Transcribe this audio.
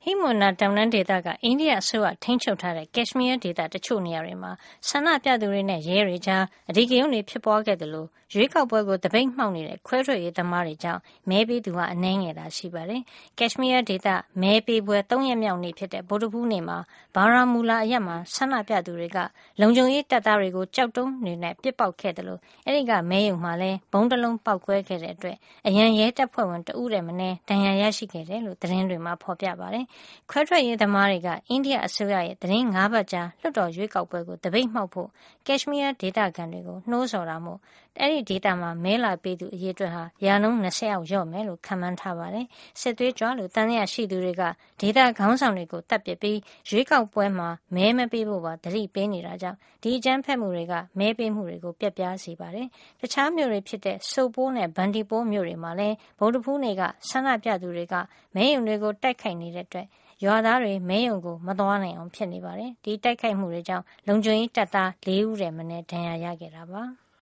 ဟိမဝန္တာတောင်တန်းဒေသကအိန္ဒိယအစိုးရထိန်းချုပ်ထားတဲ့ကက်ရှ်မီးယားဒေသတချို့နေရာတွေမှာဆန္ဒပြသူတွေနဲ့ရဲတွေကြားအဓိကရုဏ်းတွေဖြစ်ပွားခဲ့သလိုရွေးကောက်ပွဲကိုသပိတ်မှောက်နေတဲ့ခွဲထွက်ရေးသမားတွေကြောင့်မဲပေးသူအနည်းငယ်သာရှိပါတယ်။ကက်ရှ်မီးယားဒေသမဲပေးပွဲ3 ရက်မြောက်နေ့ဖြစ်တဲ့ဗုဒ္ဓဟူးနေ့မှာဘာရာမူလာအရပ်မှာဆန္ဒပြသူတွေကလုံခြုံရေးတပ်သားတွေကိုကြောက်တုံးတွေနဲ့ပစ်ပေါက်ခဲ့တယ်လို့အဲဒီကမဲရုံမှာလည်းဘုံတလုံးပေါက်ကွဲခဲ့တဲ့အတွက်အရန်ရဲတပ်ဖွဲ့ဝင်တဦးတည်းမနည်းဒဏ်ရာရရှိခဲ့တယ်လို့သတင်းတွေမှာဖေါ်ပြပါတယ်။ခွဲထွက်ရေးသမားတွေကအိန္ဒိယအစိုးရရဲ့သတင်း5 ပတ်ကြာလွှတ်တော်ရွေးကောက်ပွဲကိုတပိတ်မှောက်ဖို့ကက်ရှ်မီးယားဒေသခံတွေကိုနှိုးဆော်တာမို့အဲဒီဒေသမှာမဲလာပေးသူအရေအတွက်ဟာရာနှုန်း20 အောက်လျော့မယ်လို့ခန့်မှန်းထားပါတယ်။စစ်သွေးကြွလို့တန်ရာရှိသူတွေကဒေသခေါင်းဆောင်တွေကိုတပ်ပစ်ပြီးရွေးကောက်ပွဲမှာမဲမပေးဖို့ပါသတိပေးနေတာကြောင့်ဒီအကြမ်းဖက်မှုတွေကမဲပေးမှုတွေကိုပြက်ပြားစေပါတယ်။တခြားမြို့တွေဖြစ်တဲ့ဆိုပိုးနဲ့ဘန်ဒီပိုးမြို့တွေမှာလည်းဗုဒ္ဓဟူးနေ့ကဆန္ဒပြသူတွေကမဲရုံတွေကိုတိုက်ခိုက်နေတဲ့အတွက်ရွာသားတွေမဲရုံကိုမသွားနိုင်အောင်ဖြစ်နေပါတယ်။ဒီတိုက်ခိုက်မှုတွေကြောင့်လုံခြုံရေးတပ်သား4 ဦးထက်မနည်းဒဏ်ရာရခဲ့တာပါ။